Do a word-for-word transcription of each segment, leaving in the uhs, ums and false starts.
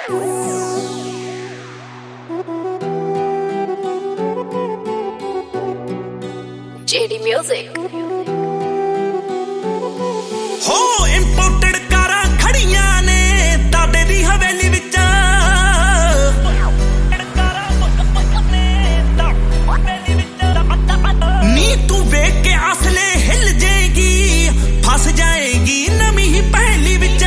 J D Music हो imported कारां खड़ियां ने ताडे दी हवेली विच नी तू वेख के असले हिल जाएगी फस जाएगी नवी ही पहली विच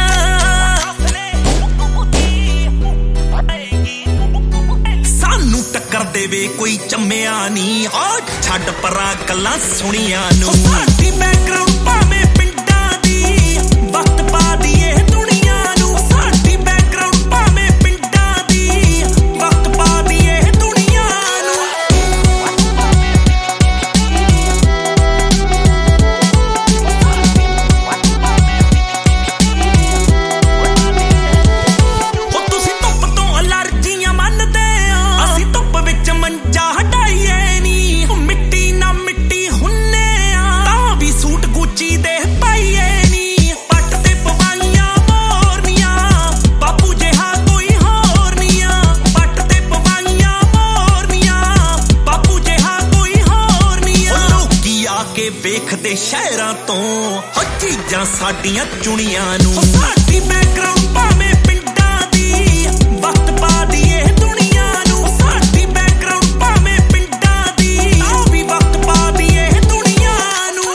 सानू टक्कर देवे कोई चम्मिया नी हो छड्ड परां गल्लां सुणियां नू साडी बैकग्राउंड भावें पिंडां दी वक्त पा दीए दुनिया नू साडी बैकग्राउंड भावें पिंडां दी वक्त पा दीए दुनिया नू हो तुसीं धुੱਪ ਤੋਂ ਅਲਰਜੀਆਂ ਮੰਨਦੇ ਆ ਅਸੀਂ ਧੁੱਪ ਵਿੱਚ ਮੰਜਾ ਹਟਾਈਏ ਨੀ ਮਿੱਟੀ ਨਾ ਮਿੱਟੀ ਹੁੰਨੇ ਆ ਤਾਂ ਵੀ ਸੂਟ ਗੁੱਚੀ ਦੇ ਪਾਈਏ ਨੀ ਪੱਟ ਤੇ ਪਵਾਈਆਂ ਮੋਰਨੀਆਂ ਬਾਪੂ ਜਿਹਾ ਕੋਈ ਹੋਰ ਨੀਆਂ ਪੱਟ ਤੇ ਪਵਾਈਆਂ ਮੋਰਨੀਆਂ ਬਾਪੂ ਜਿਹਾ ਕੋਈ ਹੋਰ ਨੀਆਂ ਲੋਕੀ ਆ ਕੇ ਵੇਖਦੇ ਸ਼ਹਿਰਾਂ ਤੋਂ ਹੋ ਚੀਜ਼ਾਂ ਸਾਡੀਆਂ ਚੁਣੀਆਂ ਨੂੰ ਸਾਡੀ ਬੈਕਗ੍ਰਾਉਂਡ ਭਾਵੇਂ ਪਿੰਡਾਂ ਦੀ ਵਕਤ ਪਾ ਦਈਏ ਦੁਨੀਆ ਨੂੰ ਸਾਡੀ ਬੈਕਗ੍ਰਾਉਂਡ ਭਾਵੇਂ ਪਿੰਡਾਂ ਦੀ ਤਾਂ ਵੀ ਵਕਤ ਪਾ ਦਈਏ ਦੁਨੀਆ ਨੂੰ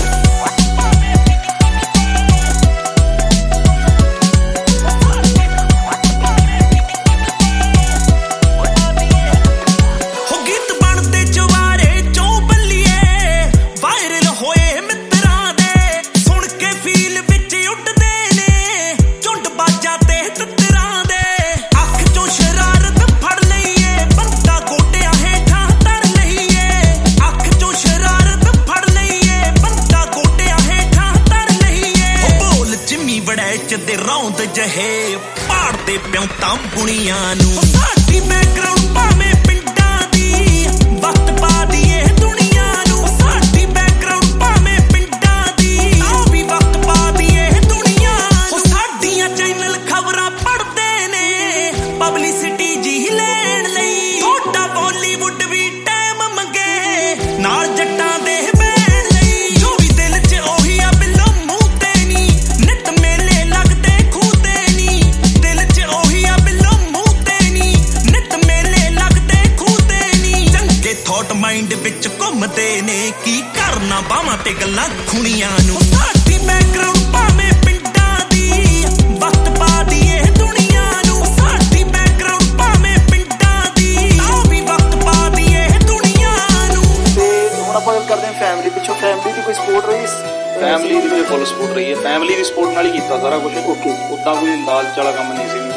ਹੋ ਗੀਤ ਬਣਦੇ ਚਵਾਰੇ ਚੋਂ ਬੱਲੀਏ ਵਾਇਰਲ ਹੋਏ ਮਿੱਤਰਾਂ ਦੇ ਸੁਣ ਕੇ ਫੀਲ ਵਿੱਚ ਉੱਡਦੇ ਨੇ ਝੁੰਡ ਬਾਜਾਂ ਤੇ ਤਿੱਤਰਾਂ ਦੇ ਅੱਖ ਚੋਂ ਸ਼ਰਾਰਤ ਫੜ ਲਈਏ ਬੰਦਾ ਗੋਡਿਆਂ ਹੇਠਾਂ ਧਰ ਲਈਏ ਅੱਖ ਚੋਂ ਸ਼ਰਾਰਤ ਫੜ ਲਈਏ ਬੰਦਾ ਗੋਡਿਆਂ ਹੇਠਾਂ ਧਰ ਲਈਏ ਹੋ ਬੋਲ ਜਿੰਮੀ ਵੜੈਚ ਦੇ ਰੌਂਦ ਜਹੇ ਪਾੜਦੇ ਪਿਉ ਤਾਂ ਬੁਣੀਆਂ ਨੂੰ ਸਾਡੀ ਬੈਕਗ੍ਰਾਉਂਡ ਭਾਵੇਂ ਪਿੰਡਾਂ ਦੀ ਵਕਤ ਪਾ ਦਈਏ ਦੁਨੀਆ ਨੂੰ ਸਾਡੀ ਬੈਕਗ੍ਰਾਉਂਡ ਭਾਵੇਂ ਪਿੰਡਾਂ ਦੀ ਤਾਂ ਵੀ ਵਕਤ ਪਾ ਦਈਏ ਦੁਨੀਆ ਹੋ ਸਾਡੀਆਂ ਚੈਨਲ ਖਬਰਾਂ ਪੜ੍ਹਦੇ ਨੇ ਪਬਲਿਸਿਟੀ ਜੀ ਲੈਣ ਲਈ ਤੁਹਾਡਾ ਬਾਲੀਵੁੱਡ ਵੀ ਟਾਈਮ ਮੰਗੇ ਨਾਲ ਜੱਟਾਂ ਦੇ ਬੈਣ ਲਈ ਜੋ ਵੀ ਦਿਲ 'ਚ ਉਹੀ ਆ ਬਿੱਲੋ ਮੂੰਹ ਤੇ ਨੀ ਨਿੱਤ ਮੇਲੇ ਲੱਗਦੇ ਖੂਹ ਤੇ ਨੀ ਦਿਲ 'ਚ ਉਹੀ ਆ ਬਿੱਲੋ ਮੂੰਹ ਤੇ ਨੀ ਨਿੱਤ ਮੇਲੇ ਲੱਗਦੇ ਖੂਹ ਤੇ ਨੀ ਚੰਗੇ ਥੌਟ ਮਾਈਂਡ ਵਿੱਚ ਘੁੰਮਦੇ ਨੇ ਕੀ ਕਰਨਾ ਬਾਹਾਂ ਤੇ ਗੱਲਾਂ ਖੁਣੀਆਂ ਨੂੰ ਸਾਡੀ ਬੈਕਗ੍ਰਾਉਂਡ ਭਾਵੇਂ ਪਿੰਡਾਂ ਦੀ ਵਕਤ ਪਾ ਦਈਏ ਦੁਨੀਆ ਨੂੰ ਸਾਡੀ ਬੈਕਗ੍ਰਾਉਂਡ ਭਾਵੇਂ ਪਿੰਡਾਂ ਦੀ ਤਾਂ ਵੀ ਵਕਤ ਪਾ ਦਈਏ ਦੁਨੀਆ ਨੂੰ ਤੇ ਹੁਣ ਆਪਾਂ ਗੱਲ ਕਰਦੇ ਹਾਂ ਫੈਮਿਲੀ ਪਿੱਛੋਂ ਫੈਮਿਲੀ ਦੀ ਕੋਈ ਸਪੋਰਟ ਰਹੀ ਫੈਮਿਲੀ ਦੀ ਫੁੱਲ ਸਪੋਰਟ ਰਹੀ ਹੈ ਫੈਮਿਲੀ ਦੀ ਸਪੋਰਟ ਨਾਲ ਹੀ ਕੀਤਾ ਸਾਰਾ ਕੁਝ ਓਕੇ ਉੱਦਾਂ ਕੋਈ ਲਾਲਚ ਵਾਲਾ ਕੰਮ ਨਹੀਂ ਸੀ